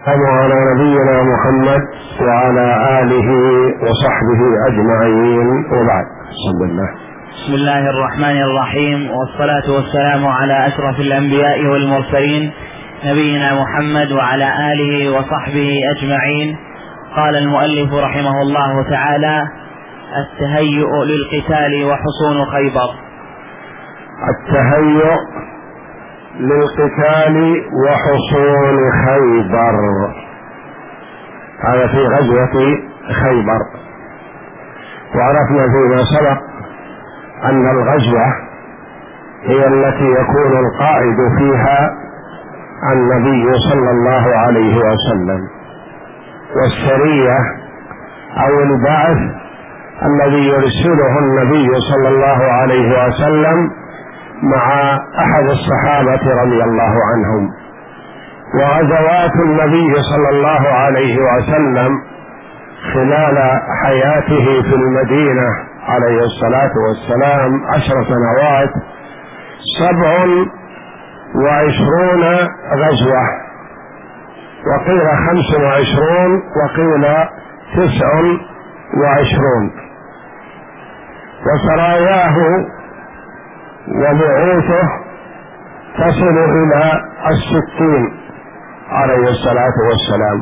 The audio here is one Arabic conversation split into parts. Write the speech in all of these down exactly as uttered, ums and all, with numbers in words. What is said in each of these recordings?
على نبينا محمد وعلى آله وصحبه أجمعين، وبعد. بسم الله بسم الله الرحمن الرحيم، والصلاة والسلام على أشرف الأنبياء والمرسلين نبينا محمد وعلى آله وصحبه أجمعين. قال المؤلف رحمه الله تعالى: التهيؤ للقتال وحصون خيبر. التهيؤ للقتال وحصون خيبر، هذا في غزوة خيبر. وعرفنا فيما سبق أن الغزوة هي التي يكون القائد فيها النبي صلى الله عليه وسلم، والسرية أو البعث الذي يرسله النبي صلى الله عليه وسلم مع أحد الصحابة رضي الله عنهم. وغزوات النبي صلى الله عليه وسلم خلال حياته في المدينة عليه الصلاة والسلام عشر سنوات سبع وعشرون غزوة، وقيل خمس وعشرون وقيل تسع وعشرون. وسراياه وبعوثه تصل إلى الستين عليه الصلاة والسلام.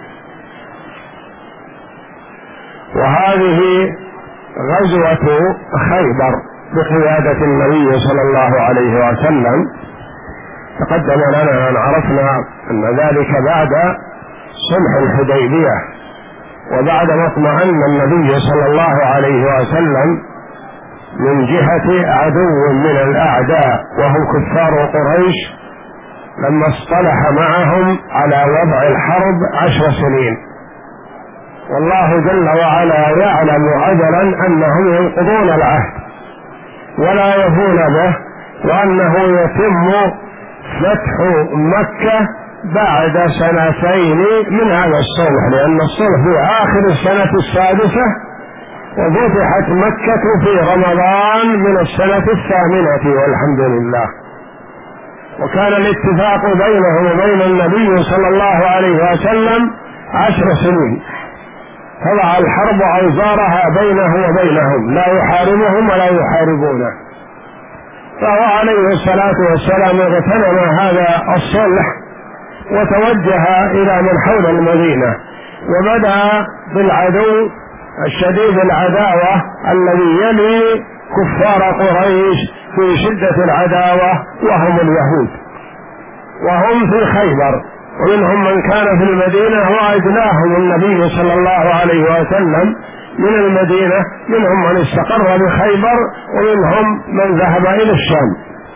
وهذه غزوة خيبر بقيادة النبي صلى الله عليه وسلم. تقدم لنا أن عرفنا أن ذلك بعد صلح الحديبية، وبعد ما اطمأن النبي صلى الله عليه وسلم من جهة عدو من الأعداء وهم كفار قريش، لما اصطلح معهم على وضع الحرب عشر سنين. والله جل وعلا يعلم عجلا أنهم ينقضون العهد ولا يفون به، وأنه يتم فتح مكة بعد سنتين من هذا الصلح، لأن الصلح في آخر السنة السادسة، وفتحت مكة في رمضان من السنة الثامنة والحمد لله. وكان الاتفاق بينه وبين النبي صلى الله عليه وسلم عشر سنين، فضع الحرب أوزارها بينه وبينهم، لا يحاربهم ولا يحاربونه. فهو عليه الصلاة والسلام اغتنم هذا الصلح وتوجه إلى من حول المدينة، وبدأ بالعدو الشديد العداوة الذي يلي كفار قريش في شدة العداوة، وهم اليهود، وهم في خيبر. ومنهم من كان في المدينة وأجلاهم النبي صلى الله عليه وسلم من المدينة، منهم من استقر بخيبر، ومنهم من ذهب إلى الشام.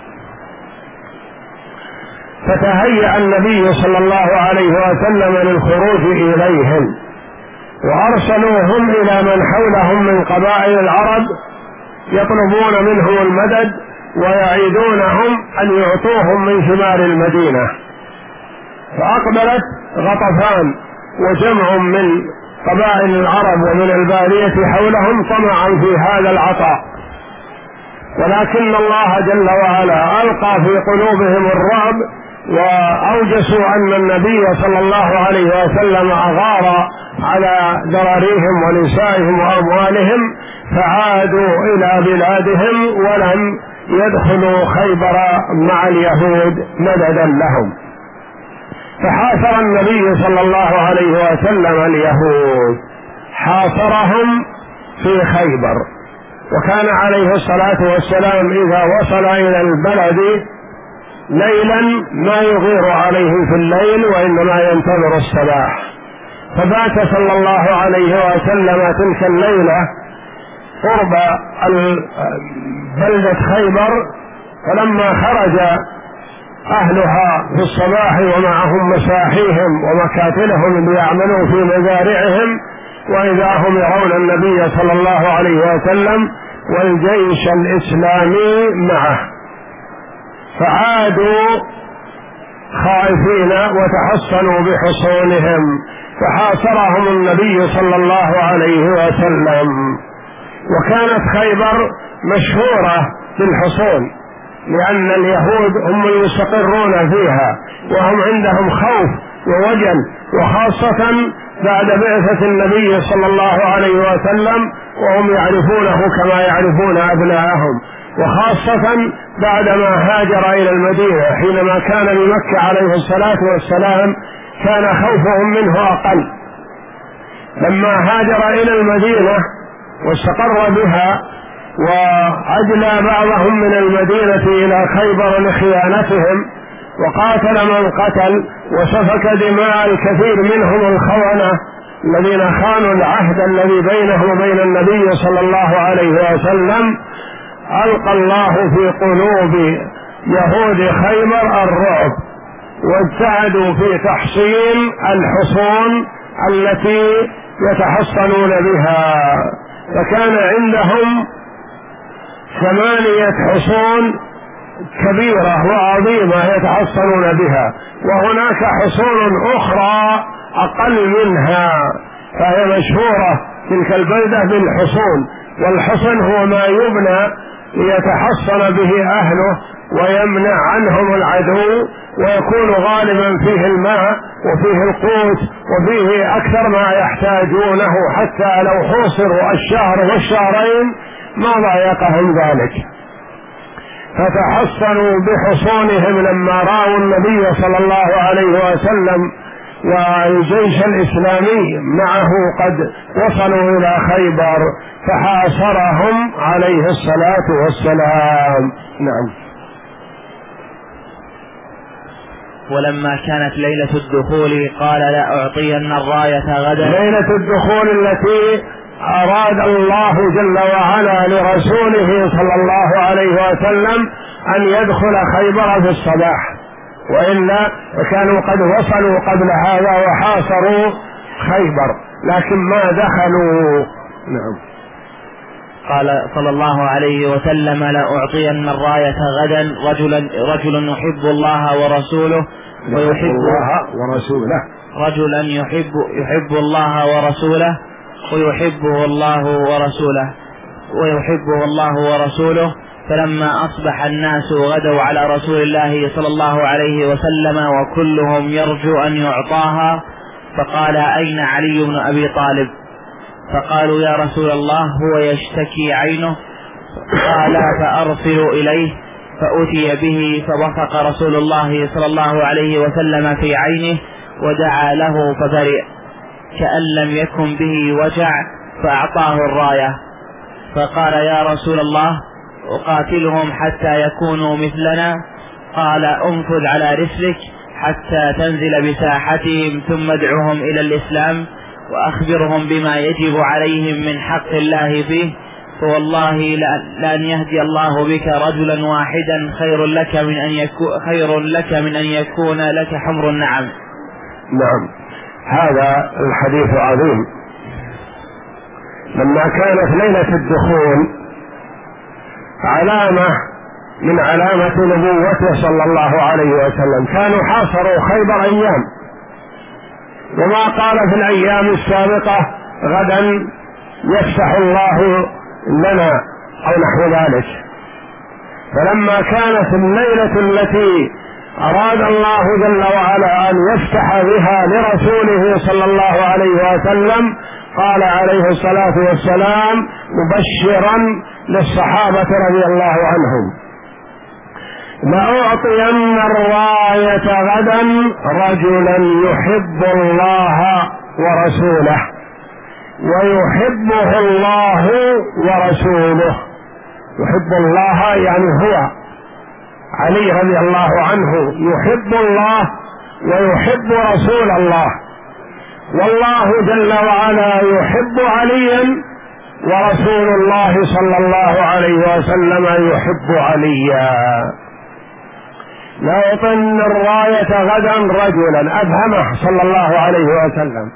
فتهيأ النبي صلى الله عليه وسلم للخروج إليهم، وأرسلوهم إلى من حولهم من قبائل العرب يطلبون منهم المدد ويعيدونهم أن يعطوهم من ثمار المدينة. فأقبلت غطفان وجمع من قبائل العرب ومن البادية حولهم طمعا في هذا العطاء، ولكن الله جل وعلا ألقى في قلوبهم الرعب، وأوجسوا أن النبي صلى الله عليه وسلم أغار على ذراريهم ونسائهم وأموالهم، فعادوا إلى بلادهم ولم يدخلوا خيبر مع اليهود مددا لهم. فحاصر النبي صلى الله عليه وسلم اليهود، حاصرهم في خيبر. وكان عليه الصلاة والسلام إذا وصل إلى البلد ليلا ما يغير عليهم في الليل، وإنما ينتظر الصباح. فبات صلى الله عليه وسلم تلك الليلة قرب بلدة خيبر، فلما خرج أهلها في الصباح ومعهم مساحيهم ومكاتلهم ليعملوا في مزارعهم، وإذا هم يرون النبي صلى الله عليه وسلم والجيش الإسلامي معه، فعادوا خائفين وتحصنوا بحصونهم، فحاصرهم النبي صلى الله عليه وسلم. وكانت خيبر مشهورة بالحصون، لأن اليهود هم المستقرون فيها، وهم عندهم خوف ووجل، وخاصة بعد بعثة النبي صلى الله عليه وسلم وهم يعرفونه كما يعرفون أبناءهم، وخاصة بعدما هاجر إلى المدينة حينما كان بمكة عليه الصلاة والسلام كان خوفهم منه أقل. لما هاجر إلى المدينة واستقر بها وأجلى بعضهم من المدينة إلى خيبر لخيانتهم وقاتل من قتل وسفك دماء الكثير منهم الخونة الذين خانوا العهد الذي بينه وبين النبي صلى الله عليه وسلم، ألقى الله في قلوب يهود خيبر الرعب، وابتعدوا في تحصين الحصون التي يتحصنون بها، فكان عندهم ثمانية حصون كبيرة وعظيمة يتحصنون بها، وهناك حصون أخرى أقل منها، فهي مشهورة تلك البلدة بالحصون. والحصن هو ما يبنى ليتحصن به أهله ويمنع عنهم العدو، ويكون غالبا فيه الماء وفيه القوت وفيه أكثر ما يحتاجونه، حتى لو حوصروا الشهر والشهرين ما ضايقهم ذلك. فتحصنوا بحصونهم لما رأوا النبي صلى الله عليه وسلم والجيش الإسلامي معه قد وصلوا إلى خيبر، فحاصرهم عليه الصلاة والسلام. نعم. ولما كانت ليلة الدخول قال لأعطين الراية غدا. ليلة الدخول التي أراد الله جل وعلا لرسوله صلى الله عليه وسلم أن يدخل خيبر في الصباح، وإلا كانوا قد وصلوا قبل هذا وحاصروا خيبر لكن ما دخلوا. نعم. قال صلى الله عليه وسلم لأعطين الراية غدا رجلا رجل يحب الله ورسوله ويحب الله ورسوله رجلا يحب يحب الله ورسوله ويحبه الله ورسوله ويحبه الله ورسوله. فلما أصبح الناس غدوا على رسول الله صلى الله عليه وسلم وكلهم يرجو أن يعطاها، فقال أين علي بن أبي طالب؟ فقالوا يا رسول الله هو يشتكي عينه. قال فأرسلوا إليه، فأتي به فبصق رسول الله صلى الله عليه وسلم في عينه ودعا له فبرئ كأن لم يكن به وجع، فأعطاه الراية. فقال يا رسول الله أقاتلهم حتى يكونوا مثلنا؟ قال انفذ على رسلك حتى تنزل بساحتهم ثم ادعوهم إلى الإسلام وأخبرهم بما يجب عليهم من حق الله فيه، فوالله لأن يهدي الله بك رجلا واحدا خير لك من أن يكون خير لك من أن يكون لك حمر النعم. نعم. هذا الحديث عظيم. لما كانت ليلة الدخول علامة من علامة نبوته صلى الله عليه وسلم، كانوا حاصروا خيبر أيام، وما قال في الأيام السابقة غدا يفتح الله لنا أو نحو ذلك. فلما كانت الليلة التي أراد الله جل وعلا أن يفتح بها لرسوله صلى الله عليه وسلم قال عليه الصلاة والسلام مبشرا للصحابة رضي الله عنهم لأعطين الراية غدا رجلا يحب الله ورسوله ويحبه الله ورسوله. يحب الله يعني هو علي رضي الله عنه يحب الله ويحب رسول الله، والله جل وعلا يحب عليا ورسول الله صلى الله عليه وسلم يحب عليا. لأعطين الراية غدا رجلا، أبهمه صلى الله عليه وسلم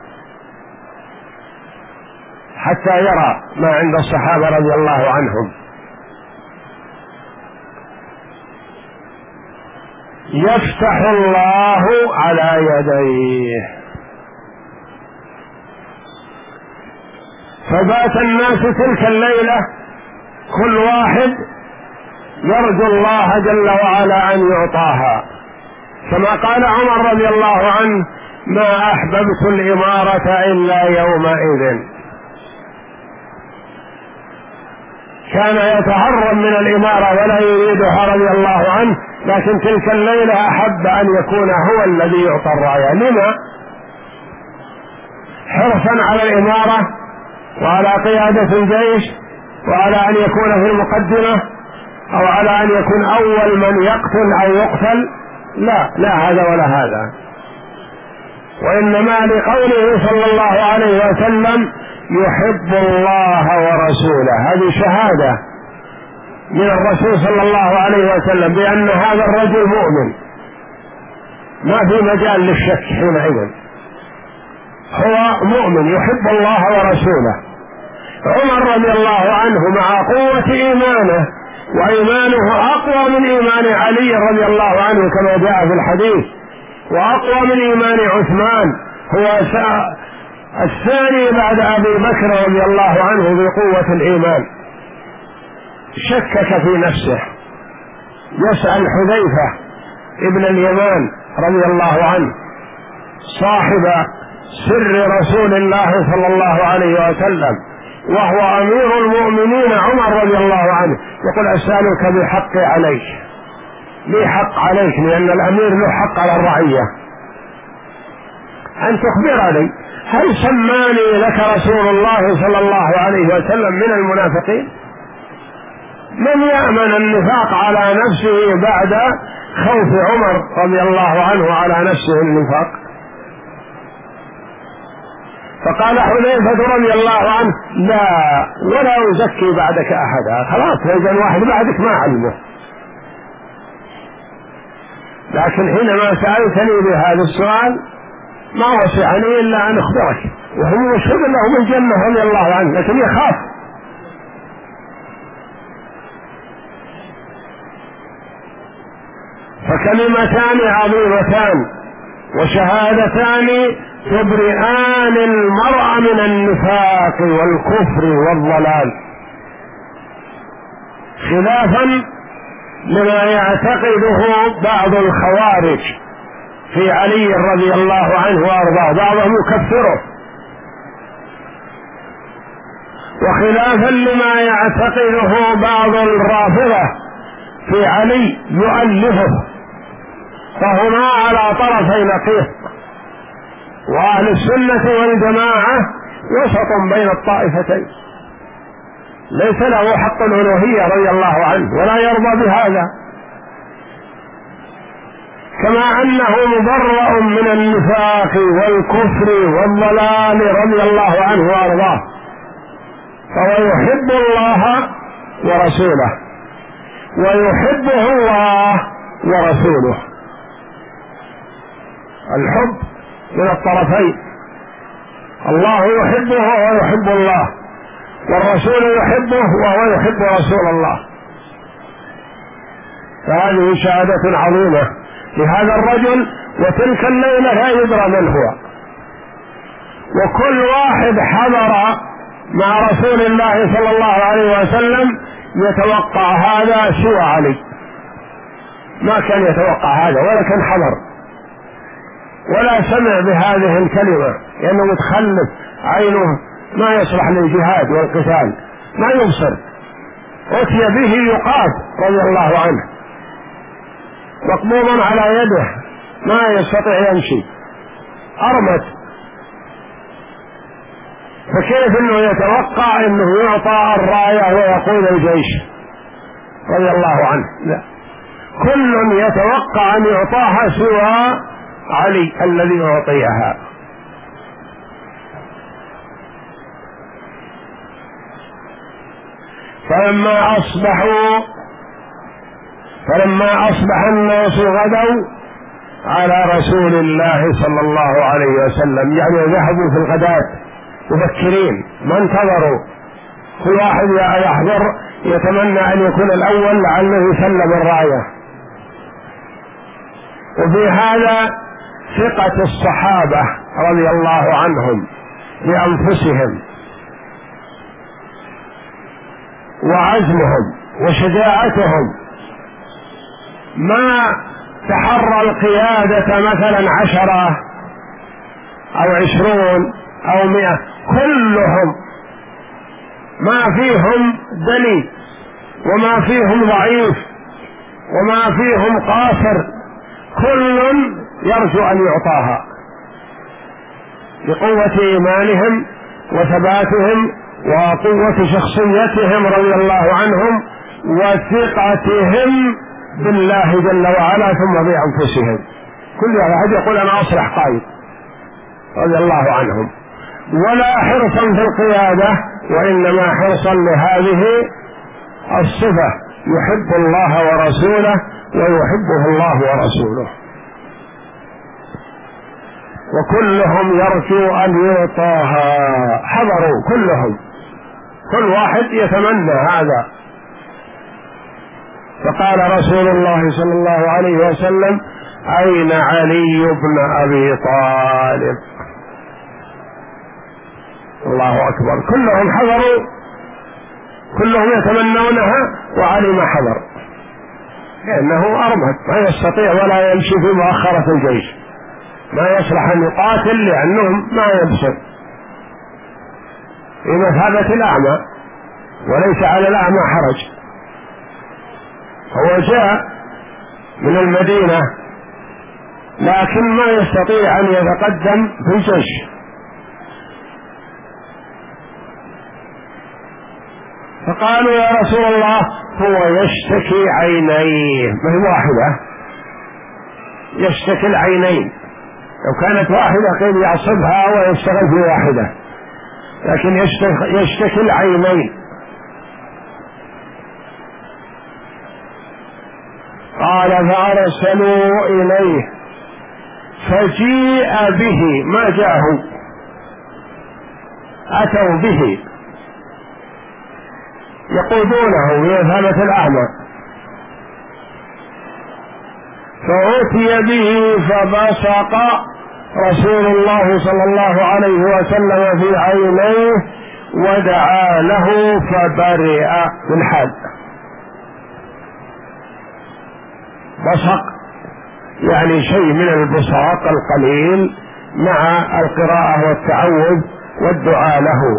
حتى يرى ما عند الصحابة رضي الله عنهم. يفتح الله على يديه. فبات الناس تلك الليلة كل واحد يرجو الله جل وعلا أن يعطاها، كما قال عمر رضي الله عنه ما أحببت الإمارة إلا يومئذ. كان يتهرب من الإمارة ولا يريدها رضي الله عنه، لكن تلك الليلة أحب أن يكون هو الذي يعطى الراية. لما؟ حرصا على الإمارة وعلى قيادة الجيش وعلى أن يكون في المقدمة أو على أن يكون أول من يقتل أو يقتل. لا لا هذا ولا هذا، وإنما لقوله صلى الله عليه وسلم يحب الله ورسوله. هذه شهادة من الرسول صلى الله عليه وسلم بأن هذا الرجل مؤمن، ما في مجال للشك حينئذ، هو مؤمن يحب الله ورسوله. عمر رضي الله عنه مع قوة إيمانه، وإيمانه أقوى من إيمان علي رضي الله عنه كما جاء في الحديث، وأقوى من إيمان عثمان، هو الثاني بعد أبي بكر رضي الله عنه بقوة الإيمان. شكك في نفسه، يسأل حذيفة ابن اليمان رضي الله عنه صاحب سر رسول الله صلى الله عليه وسلم، وهو أمير المؤمنين عمر رضي الله عنه، يقول أسألك بحق عليك، لي حق عليك، لأن الأمير له حق على الرعية، أن تخبرني هل سماني لك رسول الله صلى الله عليه وسلم من المنافقين؟ من يأمن النفاق على نفسه بعد خوف عمر رضي الله عنه على نفسه النفاق؟ فقال حذيفة رضي الله عنه لا ولا أزكي بعدك أحدا، خلاص إذا واحد بعدك ما علمه. لكن حينما سألتني بهذا السؤال ما وسعني إلا أن أخبرك، وهم يشهد لهم الجنة رضي الله عنه، لكن يخاف. فكلمتان عظيمتان وشهادتان تبرئان المرء من النفاق والكفر والضلال، خلافا لما يعتقده بعض الخوارج في علي رضي الله عنه وارضاه، بعضهم يكفره، وخلافا لما يعتقده بعض الرافضة في علي يؤلفه. فهما على طرفي نقيض، وأهل السنة والجماعة وسط بين الطائفتين، ليس له حق الألوهية رضي الله عنه ولا يرضى بهذا، كما أنه مبرأ من النفاق والكفر والضلال رضي الله عنه وأرضاه، فهو يحب الله ورسوله ويحبه الله ورسوله. الحب من الطرفين، الله يحبه وهو يحب الله، والرسول يحبه وهو يحب رسول الله. فهذه شهادة عظيمة لهذا الرجل، وتلك الليلة لا يدرى من هو، وكل واحد حضر مع رسول الله صلى الله عليه وسلم يتوقع هذا سوى علي، ما كان يتوقع هذا ولا كان حضر ولا سمع بهذه الكلمة، لأنه متخلف عينه ما يصلح للجهاد والقتال، ما يبصر، أتي به يقاد رضي الله عنه مقبوضا على يده ما يستطيع يمشي، أرمت، فكيف انه يتوقع انه يعطى الراية ويقود الجيش رضي الله عنه؟ لا، كل يتوقع ان يعطاها سوى علي الذي أعطيها. فلما أصبحوا فلما أصبح الناس غدوا على رسول الله صلى الله عليه وسلم، يعني ذهبوا في الغداة مبكرين ما انتظروا، كل واحد يحضر يتمنى أن يكون الأول لعله يسلم الراية. وفي هذا ثقة الصحابة رضي الله عنهم بأنفسهم وعزمهم وشجاعتهم، ما تحرى القيادة مثلا عشرة أو عشرون أو مئة، كلهم ما فيهم دليل وما فيهم ضعيف وما فيهم قاصر، كل يرجو أن يعطاها بقوة إيمانهم وثباتهم وقوة شخصيتهم رضي الله عنهم وثقتهم بالله جل وعلا، ثم بأنفسهم. كل واحد يقول أنا أصلح قائد رضي الله عنهم، ولا حرصا في القيادة وإنما حرصا لهذه الصفة، يحب الله ورسوله ويحبه الله ورسوله، وكلهم يرجو أن يعطاها، حضروا كلهم، كل واحد يتمنى هذا. فقال رسول الله صلى الله عليه وسلم: أين علي بن أبي طالب؟ الله أكبر، كلهم حضروا، كلهم يتمنونها، وعلي ما حضر لأنه أرمد ما يستطيع ولا يمشي في مؤخرة الجيش، ما يصلح أن يقاتل لأنهم ما يبصر في مثابة الأعمى، وليس على الأعمى حرج. هو جاء من المدينة لكن ما يستطيع أن يتقدم في الجيش، فقالوا: يا رسول الله هو يشتكي عينيه، ما هي واحدة، يشتكي العينين، لو كانت واحدة قيل يعصبها ويشتغل في واحدة، لكن يشتكي, يشتكي العينين. قال: فأرسلوا إليه فجيء به، ما جاءه، أتوا به يقودونه بمثابة الأعمى، فأتي به فبصق رسول الله صلى الله عليه وسلم في عينيه ودعا له فبرئ بالحال. بصق يعني شيء من البصاق القليل مع القراءة والتعوذ والدعاء له،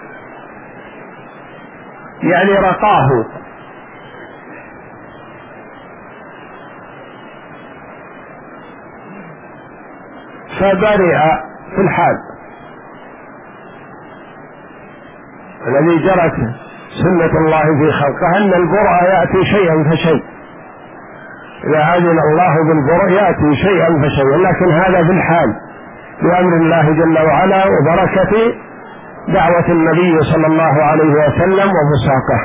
يعني رقاه. فبرئ في الحال، الذي جرت سنة الله في خلقه أن البرء يأتي شيئا فشيء، إذا أذن الله بالبرء يأتي شيئا فشيئا، لكن هذا في الحال بأمر الله جل وعلا وبركة دعوة النبي صلى الله عليه وسلم ومساقه،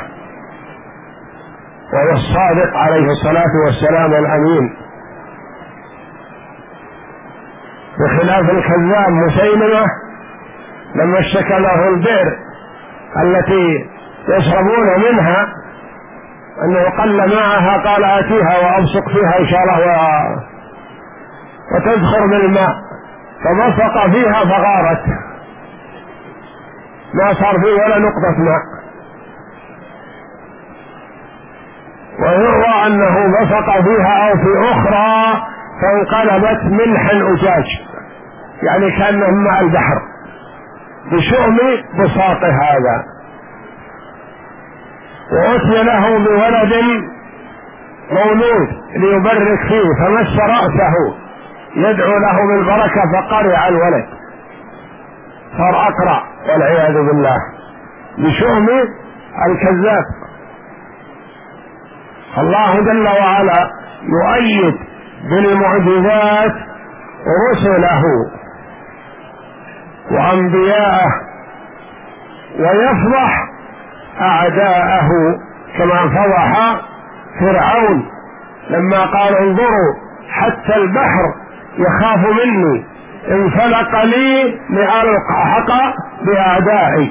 وهو الصادق عليه الصلاة والسلام الأمين، بخلاف الكذاب مسيلمة لما اشتكى له البئر التي يشربون منها أنه قل معها، قال: آتيها وأبصق فيها إن شاء الله و... وتزخر بالماء، فبصق فيها فغارت، ما صار فيه ولا نقطة ماء. ويروى أنه بصق فيها أو في أخرى فانقلبت ملحا أجاج، يعني كأنهم مع البحر بشؤم بساط هذا. وأتي له بولد مولود ليبرك فيه، فمس رأسه يدعو له بالبركة فقرع الولد، صار أقرع والعياذ بالله بشؤم الكذاب. الله جل وعلا يؤيد بالمعجزات رسله وأنبياءه ويفضح أعداءه، كما فضح فرعون لما قال: انظروا حتى البحر يخاف مني، انفلق لي لألحق بأعدائي،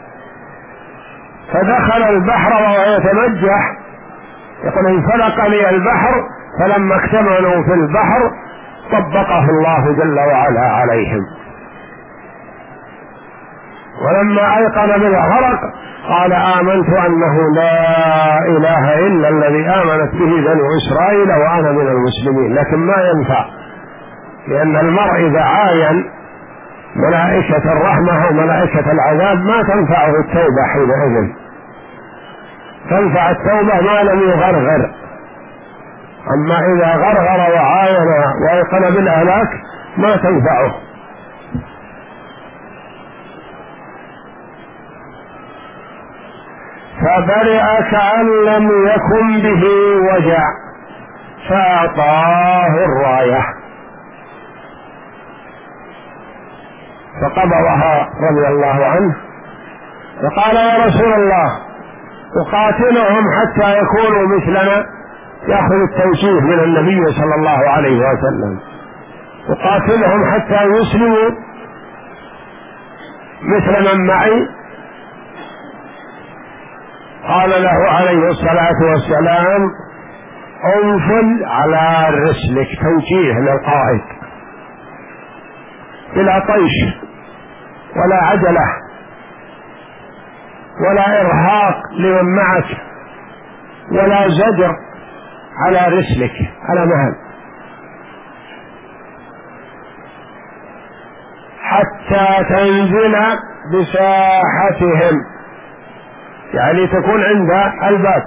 فدخل البحر وهو يتمجح، يقول: انفلق لي البحر، فلما اكتملوا في البحر طبقه الله جل وعلا عليهم. ولما أيقن بالغرق قال: آمنت أنه لا إله إلا الذي آمنت به بنو إسرائيل وأنا من المسلمين. لكن ما ينفع، لأن المرء إذا عاين ملائكة الرحمة وملائكة العذاب ما تنفعه التوبة حينئذ، تنفع التوبة ما لم يغرغر. أما إذا غرغر وعاين وأيقن بالهلاك ما تنفعه. فبرئ كأن لم يكن به وجع فأعطاه الراية فقبضها رضي الله عنه، فقال يا رسول الله أقاتلهم حتى يكونوا مثلنا، يأخذ التوجيه من النبي صلى الله عليه وسلم، أقاتلهم حتى يسلموا مثل من معي؟ قال له عليه الصلاة والسلام انفل على رسلك، توجيه للقائد، بلا طيش ولا عجلة ولا إرهاق لمن معك ولا زجر، على رسلك على مهل، حتى تنزل بساحتهم، يعني تكون عند الباب،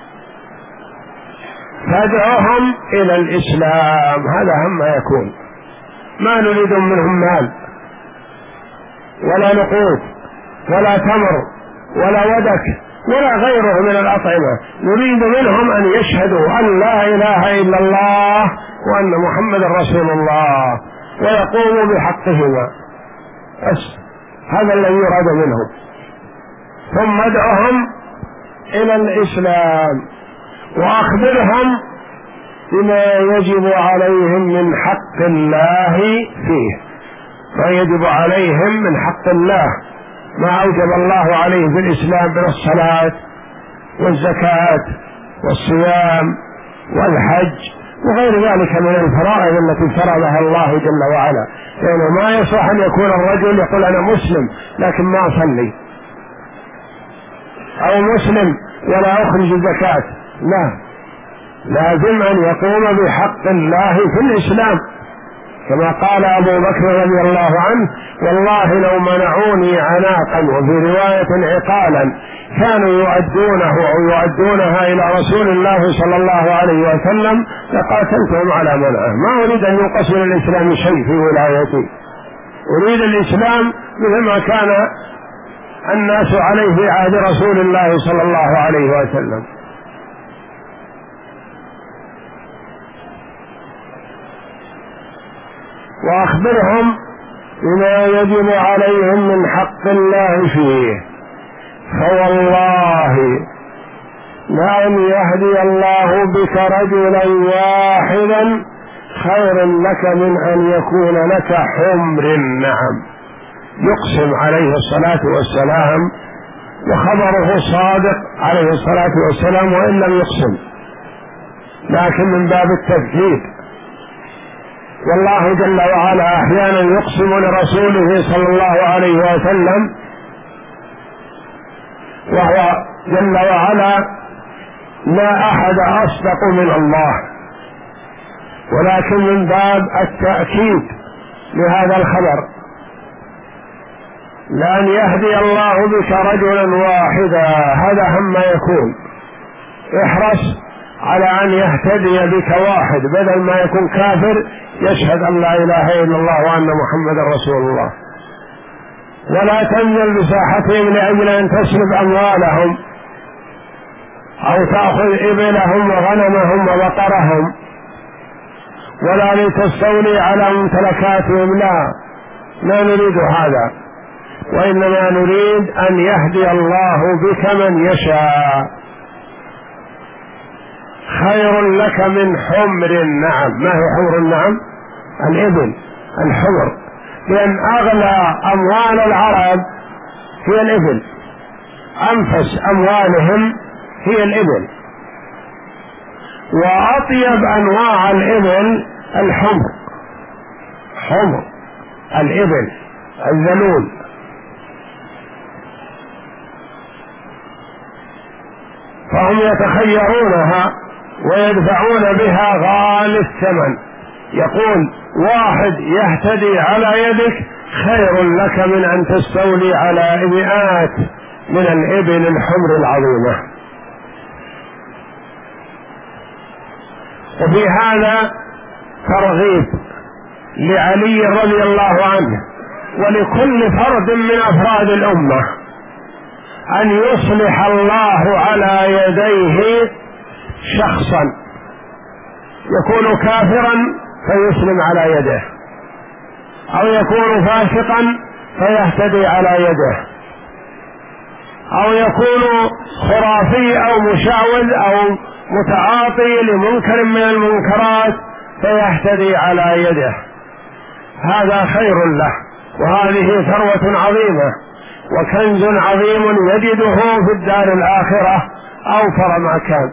تدعوهم إلى الإسلام. هذا هم ما يكون، ما نريد منهم مال ولا نقود ولا تمر ولا ودك ولا غيره من الأطعمة، نريد منهم أن يشهدوا أن لا إله إلا الله وأن محمد رسول الله ويقوموا بحقهما، بس هذا الذي يراد منهم. ثم ادعهم إلى الإسلام وأخبرهم بما يجب عليهم من حق الله فيه، ما يجب عليهم من حق الله، ما أوجب الله عليه في الإسلام من الصلاة والزكاة والصيام والحج وغير ذلك من الفرائض التي فرضها الله جل وعلا. لأنه ما يصح أن يكون الرجل يقول أنا مسلم لكن ما أصلي، أو مسلم ولا أخرج الزكاة، لا، لازم أن يقوم بحق الله في الإسلام، كما قال أبو بكر رضي الله عنه والله لو منعوني عناقا وفي رواية عقالا كانوا يؤدونه أو يؤدونها إلى رسول الله صلى الله عليه وسلم لقاتلتهم على منعه. ما أريد أن ينقص من الإسلام شيء في ولايتي، أريد الإسلام مثل ما كان الناس عليه في عهد رسول الله صلى الله عليه وسلم. وأخبرهم بما يجب عليهم من حق الله فيه، فوالله لأن يهدي الله بك رجلا واحدا خير لك من أن يكون لك حمر النعم. يقسم عليه الصلاة والسلام وخبره صادق عليه الصلاة والسلام وإن لم يقسم، لكن من باب التثبيت. والله جل وعلا أحيانا يقسم لرسوله صلى الله عليه وسلم وهو جل وعلا لا أحد أصدق من الله، ولكن من باب التأكيد لهذا الخبر لأن يهدي الله بك رجلا واحدا، هذا هم ما يكون. احرص على أن يهتدي بك واحد بدل ما يكون كافر يشهد أن لا إله إلا الله وأن محمد رسول الله. ولا تنزل بساحتهم لأجل أن تسلب أموالهم أو تأخذ إبلهم وغنمهم وبقرهم، ولا لتستولي على ممتلكاتهم، لا، لا نريد هذا، وإنما نريد أن يهدي الله بك من يشاء. خير لك من حمر النعم. ما هي حمر النعم؟ الإبل، الحمر، لأن أغلى أموال العرب هي الإبل، أنفس أموالهم هي الإبل، وأطيب أنواع الإبل الحمر، حمر الإبل الذلول. فهم يتخيرونها ويدفعون بها غالي الثمن. يقول واحد يهتدي على يدك خير لك من أن تستولي على مئات من الإبل الحمر العظيمة. وفي هذا ترغيب لعلي رضي الله عنه ولكل فرد من أفراد الأمة أن يصلح الله على يديه شخصا يكون كافرا فيسلم على يده، أو يكون فاسقا فيهتدي على يده، أو يكون خرافي أو مشعوذ أو متعاطي لمنكر من المنكرات فيهتدي على يده. هذا خير له، وهذه ثروة عظيمة وكنز عظيم يجده في الدار الآخرة أوفر ما كان.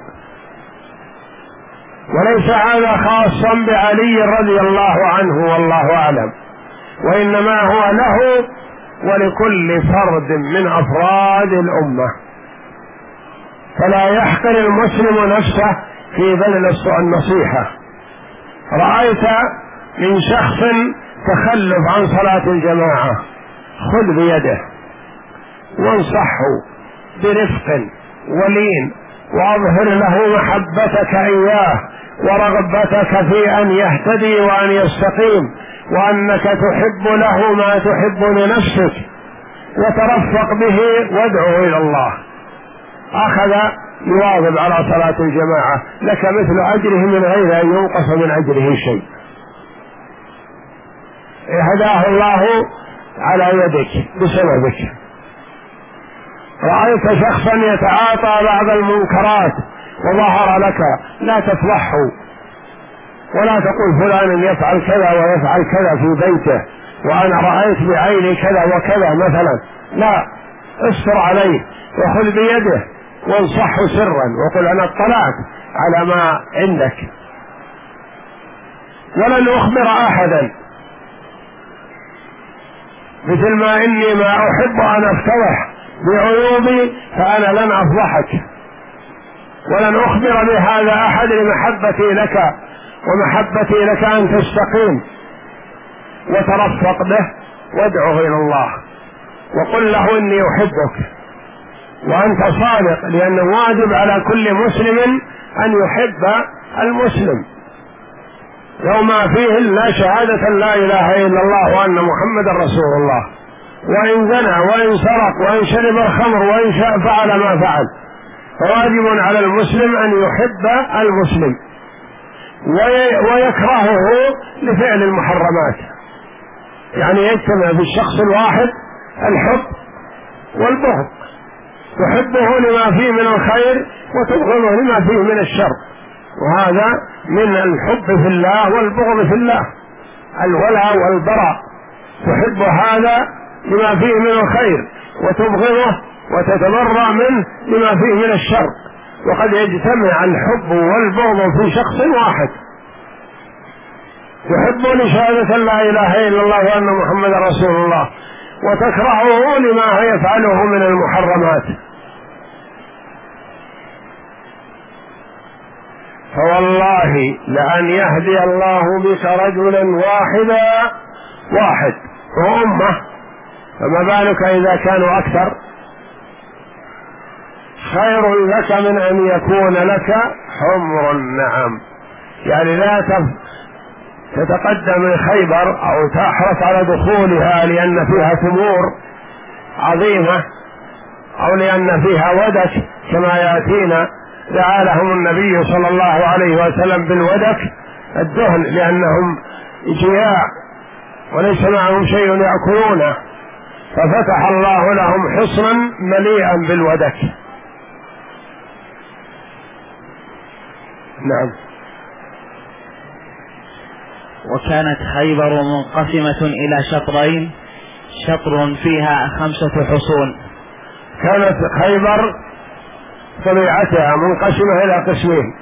وليس هذا خاصا بعلي رضي الله عنه والله أعلم، وإنما هو له ولكل فرد من أفراد الأمة. فلا يحقر المسلم نفسه في بذل النصيحة. رأيت من شخص تخلف عن صلاة الجماعة، خذ بيده وانصحه برفق ولين، واظهر له محبتك إياه ورغبتك في أن يهتدي وأن يستقيم، وأنك تحب له ما تحب لنفسك، وترفق به وادعه إلى الله. أخذ يواظب على صلاة الجماعة، لك مثل أجره من غير أن ينقص من أجره شيء. هداه الله على يدك بسببك. رأيت شخصا يتعاطى بعض المنكرات وظهر لك، لا تفضحه ولا تقول فلان يفعل كذا ويفعل كذا في بيته وأنا رأيت بعيني كذا وكذا مثلا، لا، استر عليه وخذ بيده وانصحه سرا وقل أنا اطلعت على ما عندك. ولن أخبر أحدا، مثل ما إني ما أحب أن أفتضح بعيوبي فأنا لن أفضحك، ولن أخبر بهذا أحد لمحبتي لك ومحبتي لك أن تستقيم. وترفق به وادعه إلى الله وقل له إني أحبك وأنت صادق، لأنه واجب على كل مسلم أن يحب المسلم، يوم فيه لا شهادة لا إله إلا الله وأن محمد رسول الله، وإن زنى وإن سرق وإن شرب الخمر وإن فعل ما فعل، فواجب على المسلم أن يحب المسلم ويكرهه لفعل المحرمات. يعني يجتمع في الشخص الواحد الحب والبغض، تحبه لما فيه من الخير وتبغضه لما فيه من الشر، وهذا من الحب في الله والبغض في الله، الولاء والبراء. تحب هذا لما فيه من الخير وتبغضه وتتبرأ منه لما فيه من الشر، وقد يجتمع الحب والبغض في شخص واحد. تحب لشهادة لا إله إلا الله وأن محمد رسول الله، وتكرهه لما يفعله من المحرمات. فوالله لأن يهدي الله بك رجلا واحدا واحد وأمة، فما بالك إذا كانوا أكثر، خير لك من أن يكون لك حمر النعم. يعني لا تتقدم لخيبر أو تحرص على دخولها لأن فيها ثمور عظيمة أو لأن فيها ودك كما يأتينا. دعا لهم النبي صلى الله عليه وسلم بالودك الدهن لأنهم جياع وليس معهم شيء يأكلونه، ففتح الله لهم حصنا مليئا بالودك. نعم. وكانت خيبر منقسمة إلى شطرين، شطر فيها خمسة حصون. كانت خيبر طبيعتها منقسمة إلى قسمين،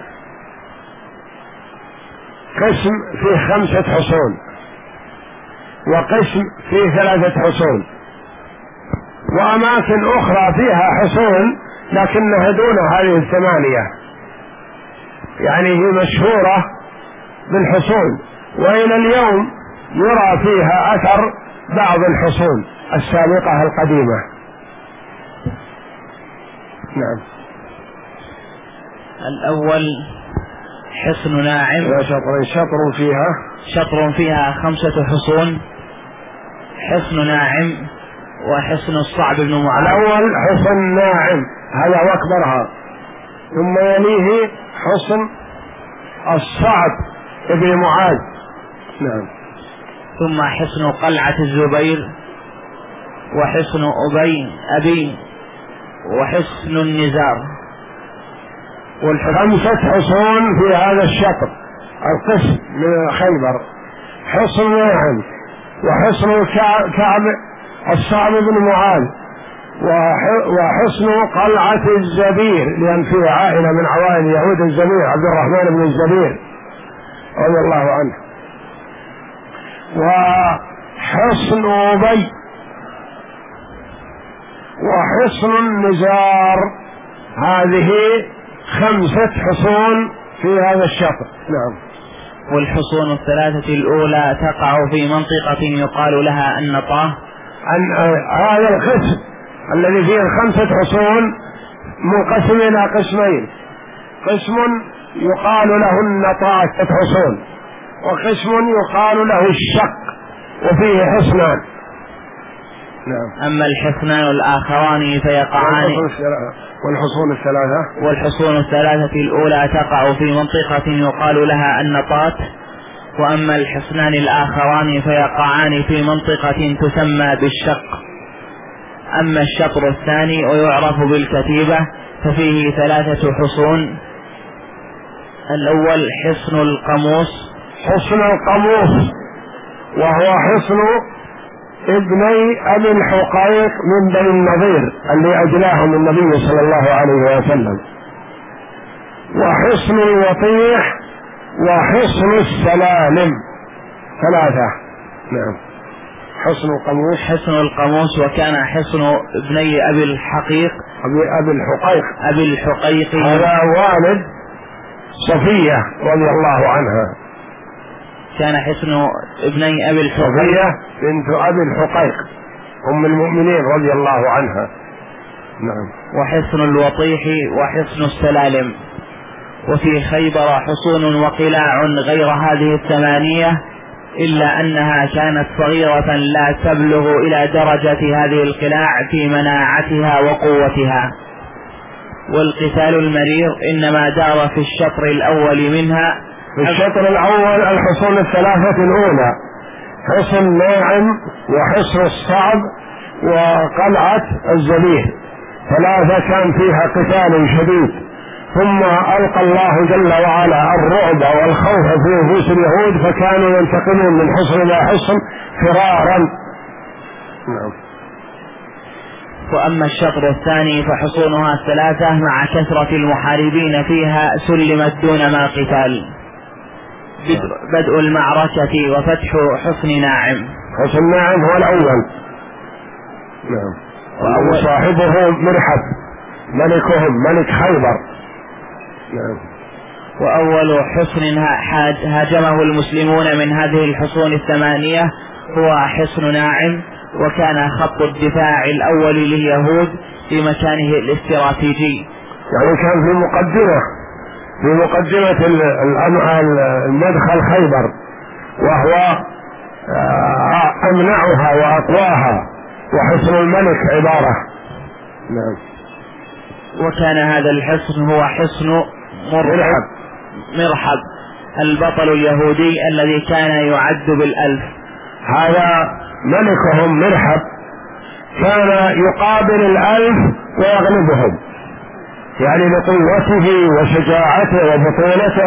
قسم فيه خمسة حصون وقسم فيه ثلاثة حصون، وأماكن أخرى فيها حصون لكنها دون هذه الثمانية، يعني هي مشهورة بالحصون، وإلى اليوم يرى فيها أثر بعض الحصون السابقة القديمة. نعم. الأول حصن ناعم، شطر شطر فيها شطر فيها خمسة حصون، حصن ناعم وحصن الصعب بن معاذ. الأول حصن ناعم هذا وأكبرها، ثم يليه حصن الصعب بن معاذ. نعم. ثم حصن قلعة الزبير، وحصن أبي أبي وحصن النزار. والخمسة حصون في هذا الشطر القسم من خيبر: حصن ناعم، وحصن كعب الصعب بن معاذ، وحصن قلعة الزبير، لأن فيه عائلة من عوائل يهود الزبير، عبد الرحمن بن الزبير رضي الله عنه، وحصن أبي، وحصن النزار. هذه خمسة حصون في هذا الشطر. نعم. والحصون الثلاثة الأولى تقع في منطقة يقال لها النطاه. أن هذا القسم الذي فيه الخمسة حصون منقسم إلى قسمين: قسم يقال له النطاه حصون، وقسم يقال له الشق وفيه حصنان. نعم. أما الحصنان الآخران فيقعان، والحصون الثلاثة والحصون الثلاثة الأولى تقع في منطقة يقال لها النطات، وأما الحصنان الآخران فيقعان في منطقة تسمى بالشق. أما الشطر الثاني ويعرف بالكتيبة ففيه ثلاثة حصون: الأول حصن القموس. حصن القموس وهو حصن ابني أبي الحقيق من بني النضير اللي أجلاهم النبي صلى الله عليه وسلم، وحصن الوطيح، وحصن السلالم. ثلاثة. نعم. حصن القموس حصن القموس وكان حصن ابني أبي الحقيق أبي أبي الحقيق أبي الحقيق هذا والد صفية رضي الله عنها، كان حصن ابني أبي الحقيق صفية بنت أبي الحقيق أم المؤمنين رضي الله عنها. نعم. وحصن الوطيح وحصن السلالم. وفي خيبر حصون وقلاع غير هذه الثمانية، إلا أنها كانت صغيرة لا تبلغ إلى درجة هذه القلاع في مناعتها وقوتها. والقتال المرير إنما دار في الشطر الأول منها. في الشطر الأول الحصون الثلاثة الأولى: حصن ناعم، وحصن الصعب، وقلعة الزبير. ثلاثة كان فيها قتال شديد، ثم ألقى الله جل وعلا الرعب والخوف في نفوس اليهود، فكانوا ينتقلون من حصن إلى حصن فرارا. نعم. وأما الشطر الثاني فحصونها الثلاثة مع كثرة المحاربين فيها سلمت دون ما قتال. بدء المعركة وفتح حصن ناعم. حصن ناعم هو الأول. نعم. وأول صاحبه مرحب ملكهم ملك خيبر. نعم. وأول حصن هاجمه المسلمون من هذه الحصون الثمانية هو حصن ناعم، وكان خط الدفاع الأول لليهود في مكانه الاستراتيجي. يعني كان في مقدمة في مقدمة المدخل خيبر، وهو أمنعها وأقواها، وحصن الملك عبارة. نعم. وكان هذا الحصن هو حصن مرحب مرحب البطل اليهودي الذي كان يعد بالألف. هذا ملكهم مرحب كان يقابل الألف ويغلبهم، يعني لقوته وشجاعته وبطولته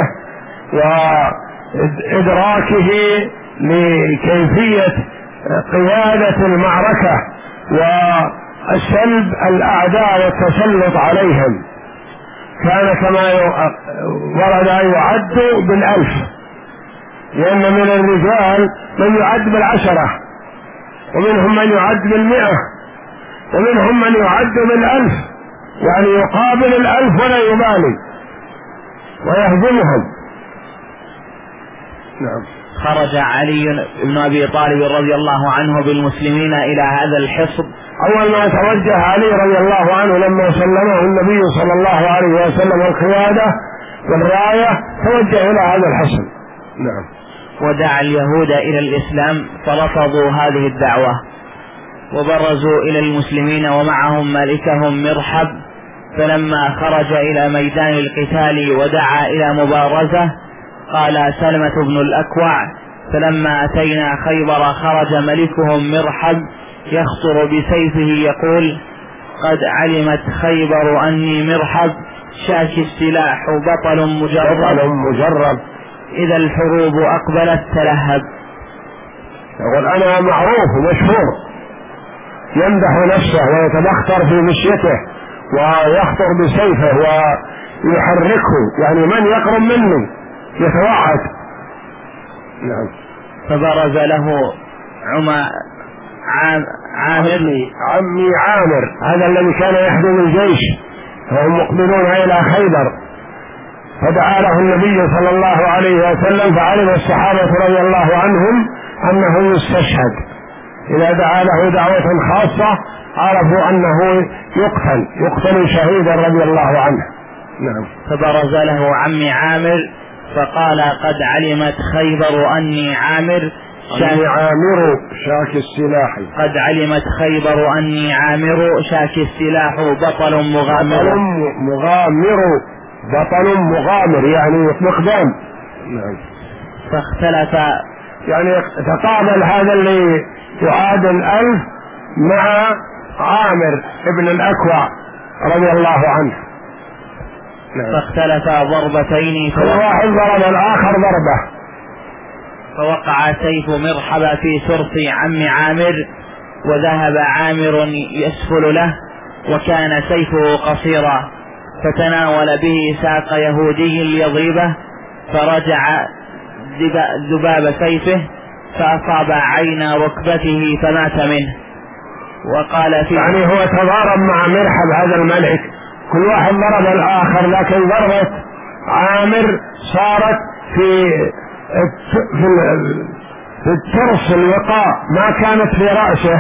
وإدراكه لكيفية قيادة المعركة وسلب الأعداء والتسلط عليهم. كان كما ورد يعد بالألف، لأن من الرجال من يعد بالعشرة، ومنهم من يعد بالمئة، ومنهم من يعد بالألف، يعني يقابل الألف ولا يبالي ويهزمهم. نعم. خرج علي بن أبي طالب رضي الله عنه بالمسلمين إلى هذا الحصن. أول ما توجه علي رضي الله عنه لما سلمه النبي صلى الله عليه وسلم القيادة والراية توجه إلى هذا الحصن. نعم. ودعا اليهود إلى الإسلام فرفضوا هذه الدعوة وبرزوا إلى المسلمين ومعهم ملكهم مرحب، فلما خرج إلى ميدان القتال ودعا إلى مبارزة قال سلمة بن الأكوع: فلما أتينا خيبر خرج ملكهم مرحب يخطر بسيفه يقول: قد علمت خيبر أني مرحب شاكي السلاح بطل مجرب, مجرب إذا الحروب أقبلت تلهب. يقول أنا معروف ومشهور، يمدح نفسه ويتبختر في مشيته ويخطر بسيفه ويحركه، يعني من يقرب مني يتوعد. نعم. فبرز له عمر عام عامر عمي, عمي عامر، هذا الذي كان يحدث الجيش وهم مقبلون إلى خيبر، فدعا له النبي صلى الله عليه وسلم، فعلم الصحابة رضي الله عنهم أنه يستشهد، إذا دعا له دعوة خاصة عرفوا أنه يقتل يقتل شهيدا رضي الله عنه. نعم. فبرز له عمي عامر فقال: قد علمت خيبر أني عامر أني عامر شاك السلاح قد علمت خيبر أني عامر شاك السلاح بطل مغامر بطل مغامر بطل مغامر يعني مقدام. نعم. فاختلف، يعني تقابل هذا اللي يعادل ألف مع عامر ابن الأكوع رضي الله عنه. نعم. فاختلف ضربتين، كل واحد ضرب الآخر ضربة، فوقع سيف مرحبا في سرط عم عامر، وذهب عامر يسفل له وكان سيفه قصيرا، فتناول به ساق يهودي ليضربه، فرجع ذباب سيفه فأصاب عين ركبته فمات منه. وقال فيه، يعني هو تضارب مع مرحب هذا الملك، كل واحد ضرب الآخر، لكن ضربة عامر صارت في في الترس الوقاء، ما كانت في رأسه،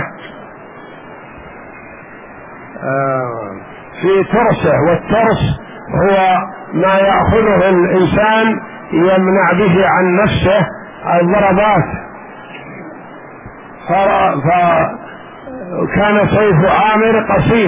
في ترسه، والترس هو ما يأخذه الإنسان يمنع به عن نفسه الضربات، فكان سيف عامر قصير،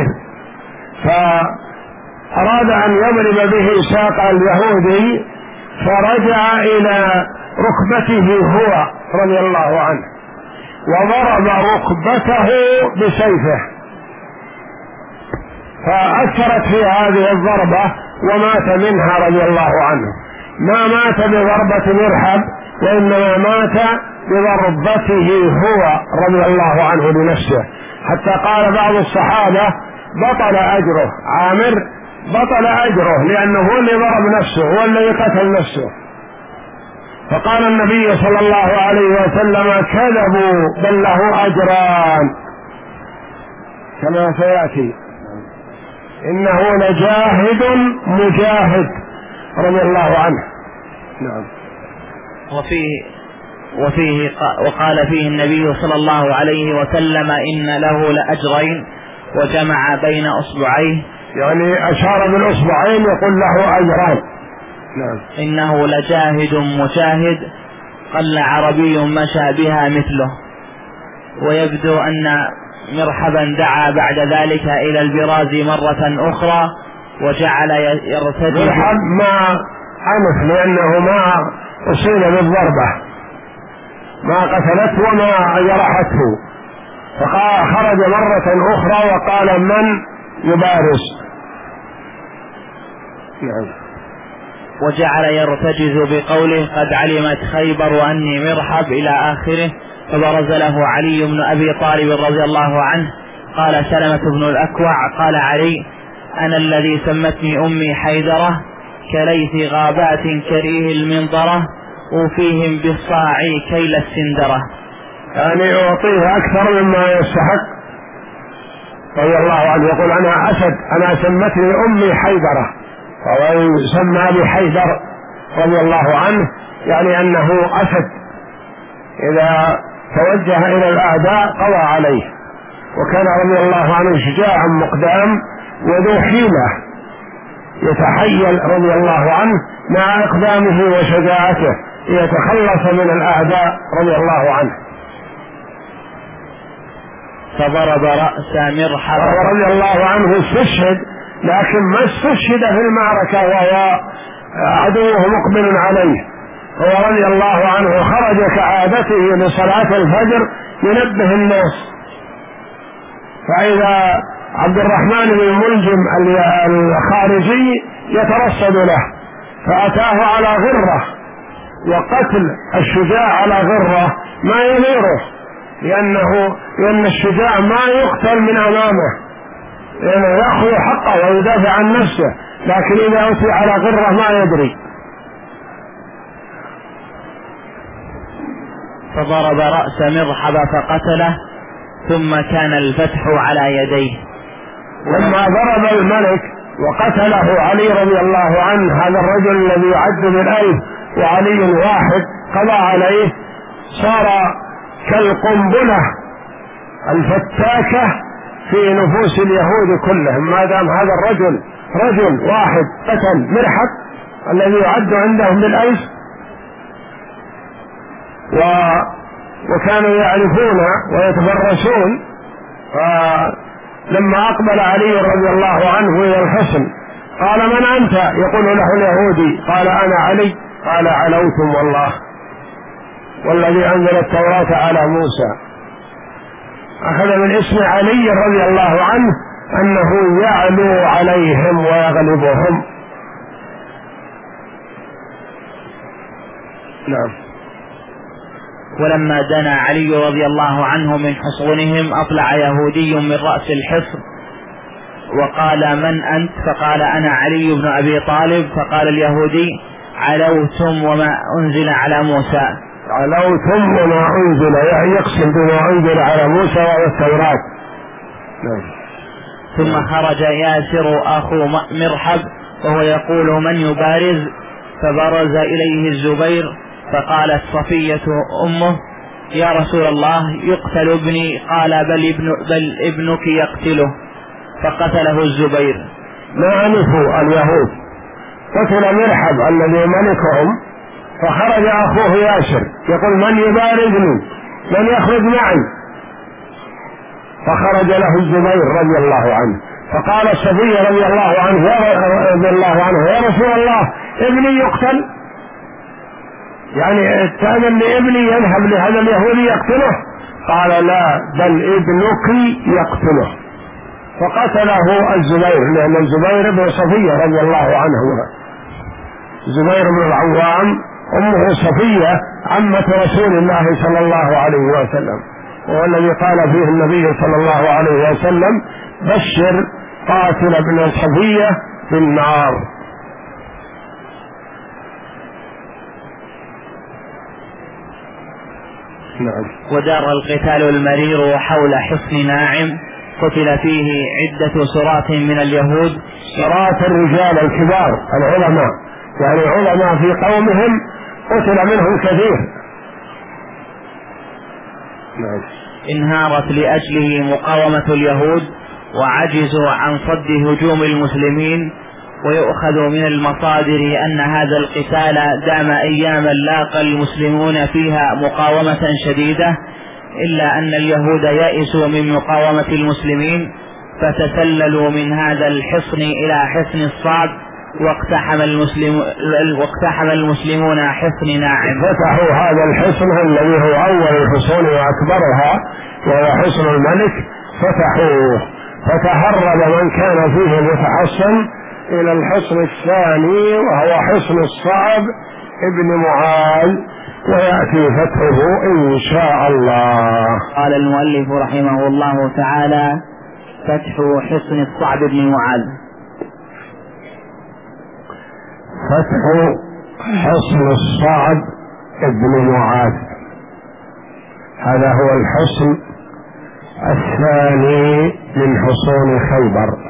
فأراد أن يضرب به ساق اليهودي، فرجع إلى ركبته هو رضي الله عنه وضرب ركبته بسيفه، فأثرت في هذه الضربة ومات منها رضي الله عنه. ما مات بضربة مرحب، وإنما مات بضربته هو رضي الله عنه بنفسه، حتى قال بعض الصحابة: بطل أجره، عامر بطل أجره، لأنه هو اللي ضرب نفسه، هو اللي قتل نفسه. فقال النبي صلى الله عليه وسلم: كذبوا، بل له أجران، كما سيأتي، إنه لجاهد مجاهد رضي الله عنه. نعم. وفيه وفيه وقال فيه النبي صلى الله عليه وسلم: إن له لأجرين، وجمع بين أصبعيه، يعني أشار بالأصبعين يقول له أجران. نعم. إنه لجاهد مجاهد قل عربي مشى بها مثله. ويبدو أن مرحبا دعا بعد ذلك إلى البراز مرة أخرى وجعل يرتدي. مرحب ما أنف، لأنه ما أصيب بالضربة، ما قتلته وما جرحته، فخرج مرة أخرى وقال: من يبارز؟ نعم. وجعل يرتجز بقوله: قد علمت خيبر أني مرحب إلى آخره. فبرز له علي بن أبي طالب رضي الله عنه، قال سلمة بن الأكوع: قال علي: أنا الذي سمتني أمي حيدرة، كليث غابات كريه المنظرة، وفيهم بالصاع كيل السندرة. يعني أعطيه أكثر مما يستحق رضي الله عنه، يقول: أنا أسد، أنا سمتني أمي حيدرة، وهو يسمى بحيدر رضي الله عنه، يعني أنه أسد إذا توجه إلى الأعداء قضى عليه، وكان رضي الله عنه شجاعا مقدام وذو حيلة يتحيل رضي الله عنه مع إقدامه وشجاعته ليتخلص من الأعداء رضي الله عنه. فضرب رأس مرحب رضي الله عنه استشهد، لكن ما استشهد في المعركة وهو عدوه مقبل عليه، هو رضي الله عنه خرج كعادته لصلاة الفجر ينبه الناس، فإذا عبد الرحمن بن ملجم الخارجي يترصد له فأتاه على غرة، وقتل الشجاع على غرة ما ينيره، لأنه لأن الشجاع ما يقتل من أمامه، لأنه يأخذ حقه ويدافع عن نفسه، لكن إذا أتي على غرة ما يدري. فضرب رأس مرحب فقتله، ثم كان الفتح على يديه. لما ضرب الملك وقتله علي رضي الله عنه، هذا الرجل الذي يعد بالألف وعلي واحد قضى عليه، صار كالقنبلة الفتاكة في نفوس اليهود كلهم، ما دام هذا الرجل رجل واحد قتل مرحب الذي يعد عندهم بالألف، و وكانوا يعرفون ويتفرسون. فلما أقبل علي رضي الله عنه إلى الحصن قال: من أنت؟ يقول له اليهودي. قال: أنا علي. قال: علوتم والله والذي أنزل التوراة على موسى. أخذ من اسم علي رضي الله عنه أنه يعلو عليهم ويغلبهم. نعم. ولما دنا علي رضي الله عنه من حصونهم أطلع يهودي من رأس الحصن وقال: من أنت؟ فقال: أنا علي بن أبي طالب. فقال اليهودي: علوتم وما أنزل على موسى. علوتم وما أنزل، يعني يقصد بما أنزل على موسى وهو التوراة. ثم خرج ياسر أخو مرحب وهو يقول: من يبارز؟ فبرز إليه الزبير، فقالت صفية أمه: يا رسول الله، يقتل ابني. قال: بل, ابن بل ابنك يقتله. فقتله الزبير. ما عنفوا اليهود، قتل مرحب الذي ملكهم، فخرج أخوه ياسر يقول: من يبارزني؟ من يخرج معي؟ فخرج له الزبير رضي الله عنه، فقال صفية رضي الله عنه رضي الله عنه: يا رسول الله، ابني يقتل، يعني تأذن لابني يذهب لهذا اليهودي يقتله؟ قال: لا، بل ابنك يقتله. فقتله الزبير، لأن الزبير بن صفية رضي الله عنه، زبير بن العوام أمه صفية عمة رسول الله صلى الله عليه وسلم، وهو الذي قال فيه النبي صلى الله عليه وسلم: بشر قاتل ابن صفية بالنار. نعم. ودار القتال المرير حول حصن ناعم، قتل فيه عدة سراة من اليهود. سراة الرجال الكبار العلماء، يعني علماء في قومهم قتل منهم كثير. نعم. انهارت لأجله مقاومة اليهود وعجزوا عن صد هجوم المسلمين. ويؤخذ من المصادر أن هذا القتال دام أياما لاقى المسلمون فيها مقاومة شديدة، إلا أن اليهود يئسوا من مقاومة المسلمين فتسللوا من هذا الحصن إلى حصن الصعب، واقتحم, المسلم واقتحم المسلمون حصن ناعم. فتحوا هذا الحصن الذي هو أول الحصون وأكبرها وهو حصن الملك، فتحوه، فتهرب من كان فيه متحصن إلى الحصن الثاني وهو حصن الصعب ابن معاذ، ويأتي فتحه إن شاء الله. قال المؤلف رحمه الله تعالى: فتح حصن الصعب ابن معاذ. فتح حصن الصعب ابن معاذ، هذا هو الحصن الثاني من حصون خيبر.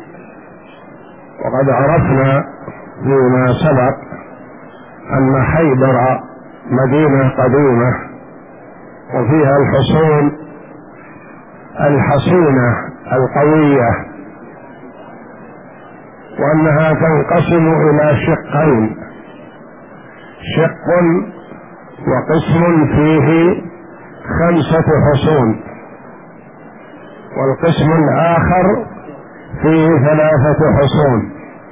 وقد عرفنا فيما سبق أن خيبر مدينة قديمة وفيها الحصون الحصينة القوية، وأنها تنقسم إلى شقين: شق وقسم فيه خمسة حصون، والقسم الآخر فيه ثلاثة حصون،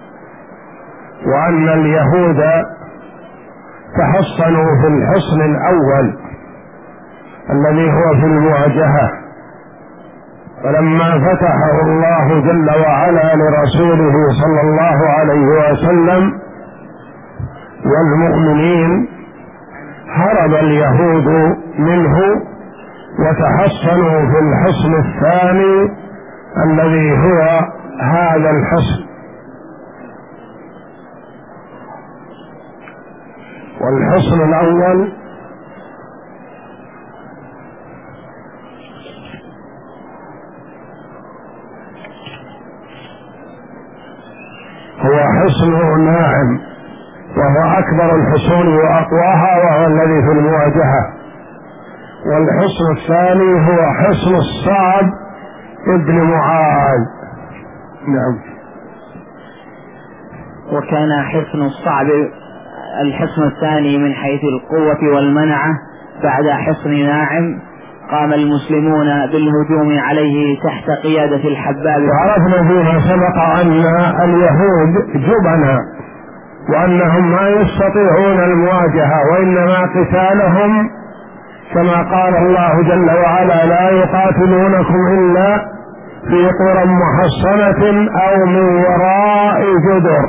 وأن اليهود تحصنوا في الحصن الأول الذي هو في المواجهة، فلما فتحه الله جل وعلا لرسوله صلى الله عليه وسلم والمؤمنين هرب اليهود منه وتحصنوا في الحصن الثاني الذي هو هذا الحصن. والحصن الأول هو حصن ناعم، وهو أكبر الحصون وأقواها، وهو الذي في المواجهة. والحصن الثاني هو حصن الصعب ابن معاذ. نعم. وكان حصن الصعب الحصن الثاني من حيث القوة والمنعة بعد حصن ناعم. قام المسلمون بالهجوم عليه تحت قيادة الحباب. وعرفنا فيما سبق أن اليهود جبنا، وأنهم ما يستطيعون المواجهة، وإنما قتالهم كما قال الله جل وعلا: لا يقاتلونكم إلا في قرى محصنة أو من وراء جدر.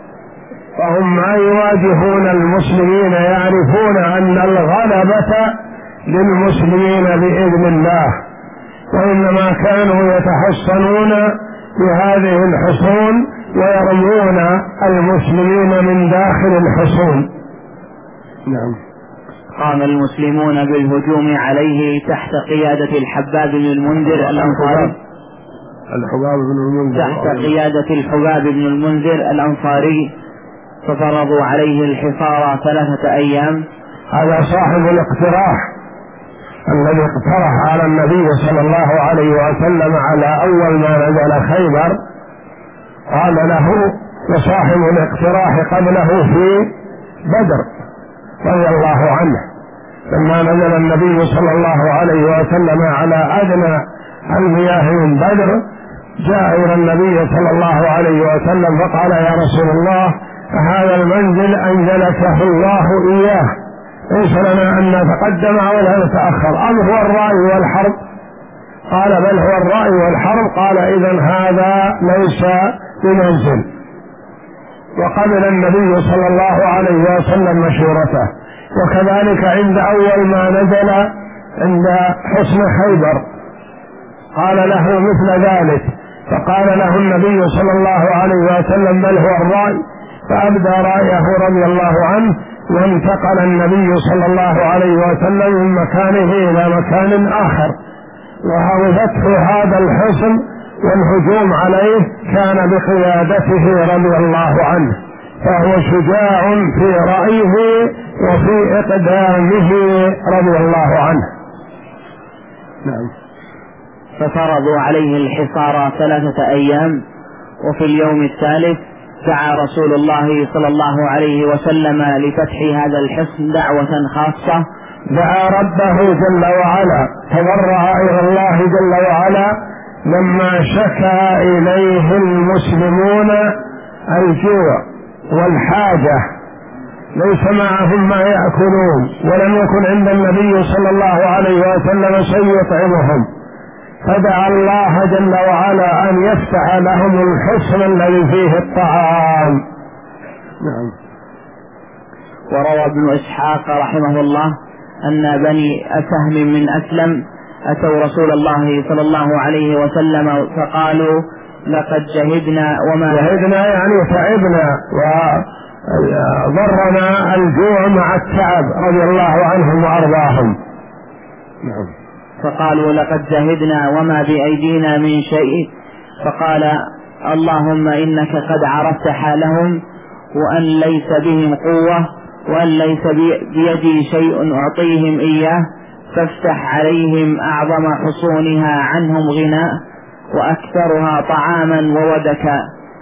فهم ما يواجهون المسلمين، يعرفون أن الغلبة للمسلمين بإذن الله، وإنما كانوا يتحصنون بهذه الحصون ويرمون المسلمين من داخل الحصون. نعم. قام المسلمون بالهجوم عليه تحت قيادة الحباب بن المنذر الأنصاري الحباب بن المنذر تحت قيادة الحباب بن المنذر الأنصاري، ففرضوا عليه الحصار ثلاثة أيام. هذا صاحب الاقتراح الذي اقترح على النبي صلى الله عليه وسلم على أول ما نزل خيبر، قال له وصاحب الاقتراح قبله في بدر رضي الله عنه، لما نزل النبي صلى الله عليه وسلم على أدنى المياه من بدر، جاء إلى النبي صلى الله عليه وسلم فقال: يا رسول الله، هذا المنزل أنزلته الله إياه، ليس لنا أن نتقدم ولا نتأخر، أم هو الرأي والحرب؟ قال: بل هو الرأي والحرب. قال: إذن هذا ليس بمنزل. وقبل النبي صلى الله عليه وسلم مشورته. وكذلك عند أول ما نزل عند حصن خيبر قال له مثل ذلك، فقال له النبي صلى الله عليه وسلم: بل هو الرأي، فأبدى رأيه رضي الله عنه، وانتقل النبي صلى الله عليه وسلم من مكانه إلى مكان آخر. وهو فتح هذا الحصن والهجوم عليه كان بقيادته رضي الله عنه، فهو شجاع في رأيه وفي إقدامه رضي الله عنه. نعم. ففرضوا عليه الحصار ثلاثة أيام، وفي اليوم الثالث دعا رسول الله صلى الله عليه وسلم لفتح هذا الحصن دعوة خاصة. دعا ربه جل وعلا، تضرع إلى الله جل وعلا لما شكى إليه المسلمون الجوع والحاجة، ليس معهم ما يأكلون، ولم يكن عند النبي صلى الله عليه وسلم شيء يطعمهم، فدعا الله جل وعلا أن يفتح لهم الحصن الذي فيه الطعام. نعم. وروى ابن إسحاق رحمه الله أن بني أسهم من أسلم أتوا رسول الله صلى الله عليه وسلم فقالوا: لقد جهدنا وما جهدنا يعني تعبنا وضرنا الجوع مع التعب رضي الله عنهم وأرضاهم. نعم. فقالوا: لقد جهدنا وما بأيدينا من شيء. فقال: اللهم إنك قد عرفت حالهم، وأن ليس بهم قوة، وأن ليس بيدي شيء أعطيهم إياه، فافتح عليهم أعظم حصونها عنهم غناء وأكثرها طعاما وودكا.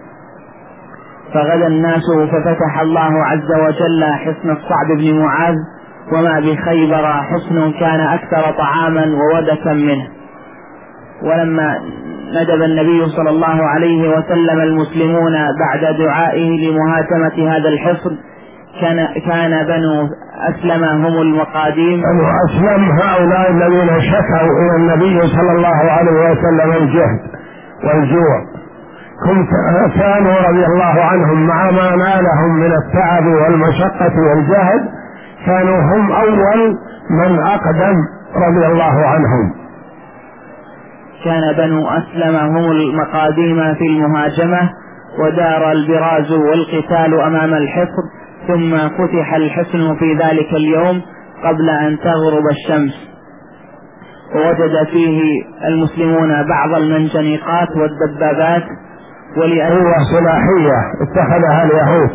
فغدا الناس ففتح الله عز وجل حصن الصعب بن معاذ، وما بخيبر حصن كان أكثر طعاما وودكا منه. ولما ندب النبي صلى الله عليه وسلم المسلمون بعد دعائه لمهاجمة هذا الحصن، كان كان بنو أسلم هم المقاديم. بنو أسلم هؤلاء الذين شكوا إلى النبي صلى الله عليه وسلم الجهد والجوع، كانوا رضي الله عنهم مع ما نالهم من التعب والمشقة والجهد كانوا هم أول من أقدم رضي الله عنهم. كان بنو أسلم هم المقاديم في المهاجمة، ودار البراز والقتال أمام الحصن، ثم فتح الحصن في ذلك اليوم قبل أن تغرب الشمس، ووجد فيه المسلمون بعض المنجنيقات والدبابات قوة سلاحية اتخذها اليهود.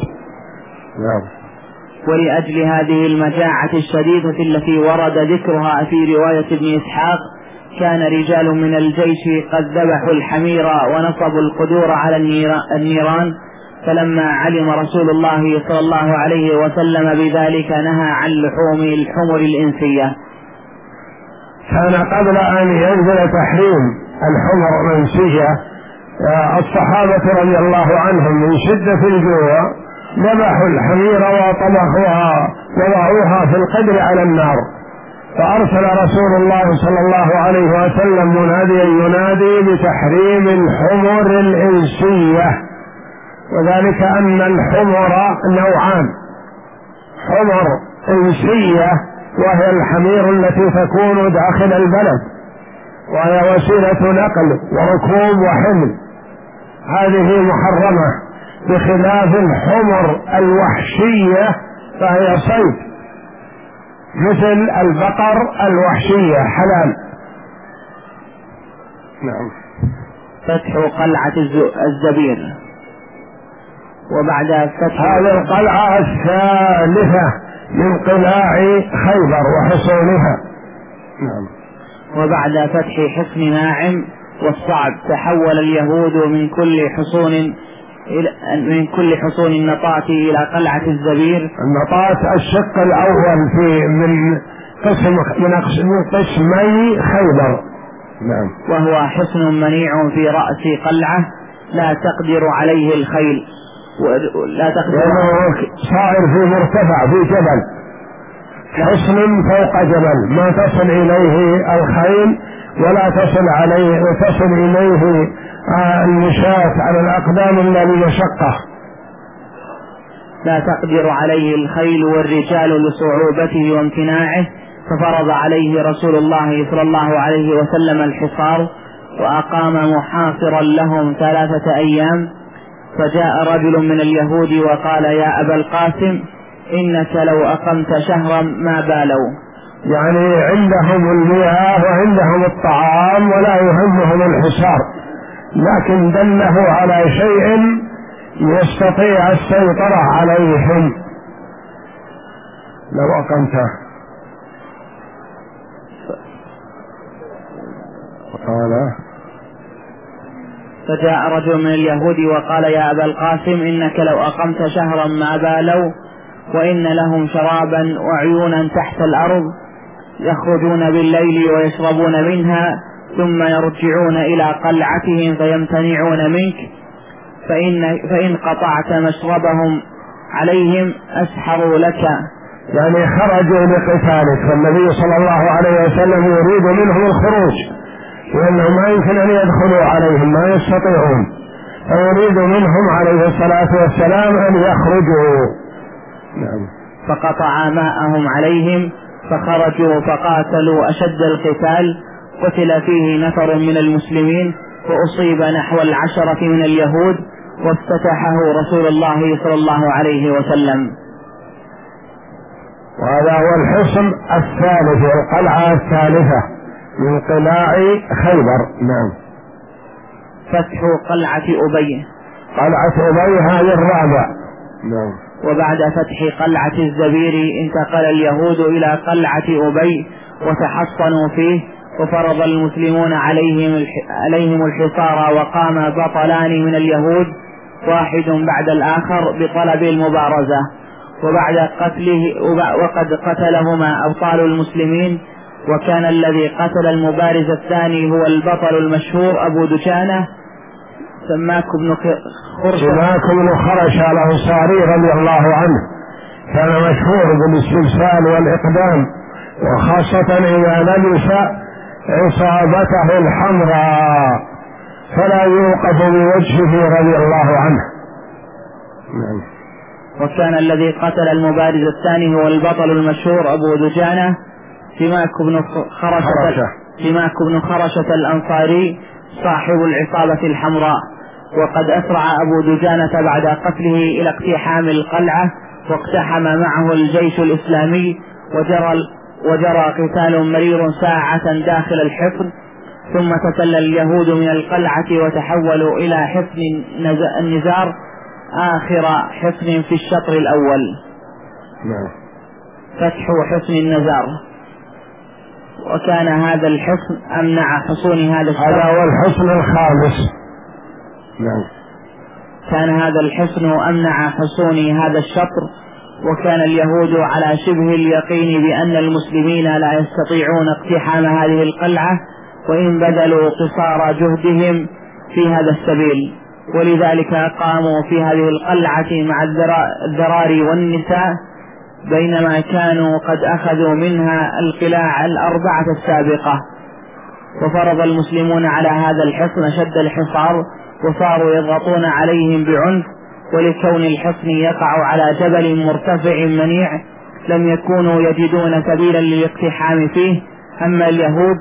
ولأجل هذه المجاعة الشديدة التي ورد ذكرها في رواية ابن إسحاق، كان رجال من الجيش قد ذبحوا الحمير ونصبوا القدور على النيران، فلما علم رسول الله صلى الله عليه وسلم بذلك نهى عن لحوم الحمر الإنسية. كان قبل أن ينزل تحريم الحمر الإنسية الصحابة رضي الله عنهم من شدة الجوع ذبحوا الحمير وطبخوها وضعوها في القدر على النار، فأرسل رسول الله صلى الله عليه وسلم مناديا ينادي بتحريم الحمر الإنسية، وذلك أن الحمر نوعان: حمر إنسية وهي الحمير التي تكون داخل البلد وهي وسيلة نقل وركوب وحمل، هذه محرمة، بخلاف الحمر الوحشية فهي صيد مثل البقر الوحشية حلال. نعم. فتح قلعة الزبير. وبعد فتح هذه القلعة الثالثة من قلاع خيبر وحصونها. نعم. وبعد فتح حصن ناعم والصعب تحول اليهود من كل حصون من كل حصون النطاة إلى قلعة الزبير. النطاة الشق الأول في من قسم من قسمي خيبر. نعم. وهو حصن منيع في رأس قلعة لا تقدر عليه الخيل، ولا تقدر صائر في مرتفع في جبل، حصن فوق جبل ما تصل إليه الخيل ولا تصل عليه وتصل إليه المشاة على الأقدام إلا لمشقة، لا تقدر عليه الخيل والرجال لصعوبته وامتناعه، ففرض عليه رسول الله صلى الله عليه وسلم الحصار، وأقام محاصرا لهم ثلاثة أيام. فجاء رجل من اليهود وقال: يا أبا القاسم، إنك لو أقمت شهرا ما بالوا. يعني عندهم المياه وعندهم الطعام ولا يهمهم الحصار، لكن دله على شيء يستطيع السيطرة عليهم. لو أقمته قال فجاء رجل من اليهود وقال: يا أبا القاسم، إنك لو أقمت شهرا ما بالوا، وإن لهم شرابا وعيونا تحت الأرض يخرجون بالليل ويشربون منها، ثم يرجعون إلى قلعتهم فيمتنعون منك، فإن, فإن قطعت مشربهم عليهم أسحروا لك. يعني خرجوا لقتالك، فالنبي صلى الله عليه وسلم يريد منهم الخروج، لأنه ما يمكن أن يدخلوا عليهم، ما يستطيعون، فيريد منهم عليه الصلاة والسلام أن يخرجوا. نعم. فقطع ماءهم عليهم فخرجوا فقاتلوا أشد القتال، قتل فيه نفر من المسلمين، وأصيب نحو العشرة من اليهود، وافتتحه رسول الله صلى الله عليه وسلم. وهذا هو الحصن الثالث، القلعة الثالثة من قلاع خيبر. نعم. فتح قلعة أبي. قلعة أبي هذه الرابع. نعم. وبعد فتح قلعة الزبير انتقل اليهود إلى قلعة أبي وتحصنوا فيه، وفرض المسلمون عليهم عليهم الحصار، وقام بطلان من اليهود واحد بعد الآخر بطلب المبارزة، وبعد قتله وقد قتلهما أبطال المسلمين. وكان الذي قتل المبارز الثاني هو البطل المشهور أبو دجانة سماك بن خرشة سماك بن خرشة الأنصاري رضي الله عنه، كان مشهور بالاستبسال والإقدام، وخاصة إذا لبس عصابته الحمراء فلا يوقف بوجهه رضي الله عنه. وكان الذي قتل المبارز الثاني هو البطل المشهور أبو دجانة سماك بن خرشة سماك بن خرشة الأنصاري صاحب العصابة الحمراء. وقد أسرع أبو دجانة بعد قتله إلى اقتحام القلعة، واقتحم معه الجيش الإسلامي، وجرى, وجرى قتال مرير ساعة داخل الحصن، ثم تسلل اليهود من القلعة وتحولوا إلى حصن النزار آخر حصن في الشطر الأول. فتح حصن النزار. وكان هذا الحصن أمنع حصون هذا الشطر. هذا هو الحصن الخامس. كان هذا الحصن أمنع حصون هذا الشطر. وكان اليهود على شبه اليقين بأن المسلمين لا يستطيعون اقتحام هذه القلعة، وإن بذلوا قصارى جهدهم في هذا السبيل، ولذلك قاموا في هذه القلعة مع الذراري والنساء، بينما كانوا قد أخذوا منها القلاع الأربعة السابقة. وفرض المسلمون على هذا الحصن شد الحصار، وصاروا يضغطون عليهم بعنف، ولكون الحصن يقع على جبل مرتفع منيع لم يكونوا يجدون سبيلا للاقتحام فيه. أما اليهود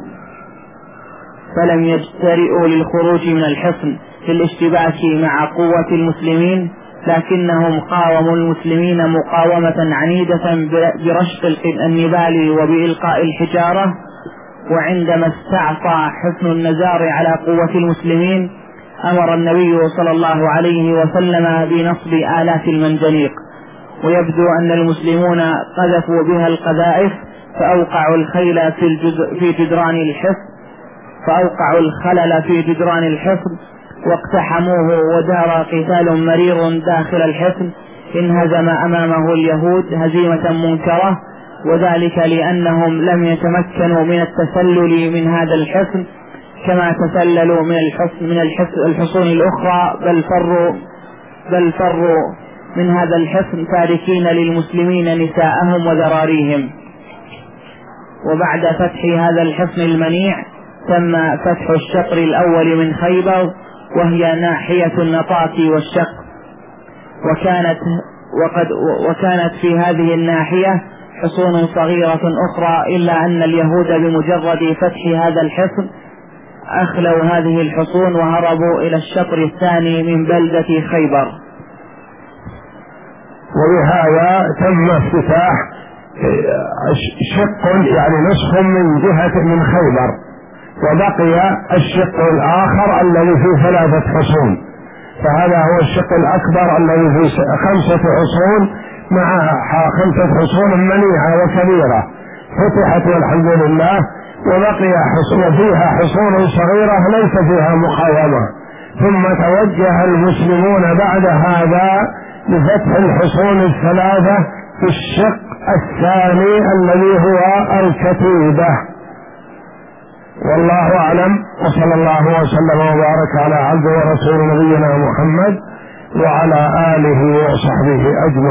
فلم يجترئوا للخروج من الحصن للاشتباك مع قوة المسلمين، لكنهم قاوموا المسلمين مقاومة عنيدة برشق النبال وبإلقاء الحجارة. وعندما استعصى حصن النزار على قوة المسلمين أمر النبي صلى الله عليه وسلم بنصب آلاف المنجنيق، ويبدو أن المسلمون قذفوا بها القذائف فأوقعوا الخيل في جدران الحصن فأوقعوا الخلل في جدران الحصن واقتحموه، ودار قتال مرير داخل الحصن انهزم أمامه اليهود هزيمة منكرة، وذلك لأنهم لم يتمكنوا من التسلل من هذا الحصن كما تسللوا من الحصن من الحصون الأخرى، بل فروا بل فروا من هذا الحصن تاركين للمسلمين نساءهم وذراريهم. وبعد فتح هذا الحصن المنيع تم فتح الشطر الأول من خيبر، وهي ناحية النطاق والشق، وكانت وقد وكانت في هذه الناحية حصون صغيرة أخرى، إلا أن اليهود بمجرد فتح هذا الحصن أخلوا هذه الحصون وهربوا إلى الشطر الثاني من بلدة خيبر. وبهذا تم افتتاح شق يعني نصف من جهة من خيبر، وبقي الشق الآخر الذي فيه ثلاثة حصون، فهذا هو الشق الأكبر الذي فيه خمسة حصون مع خمسة حصون منيعة وكبيرة فتحت والحمد لله، وبقي حصون فيها حصون صغيرة ليس فيها مقاومة. ثم توجه المسلمون بعد هذا لفتح الحصون الثلاثة في الشق الثاني الذي هو الكتيبة. والله أعلم، وصلى الله وسلم وبارك على عبده ورسول نبينا محمد وعلى آله وصحبه أجمعين.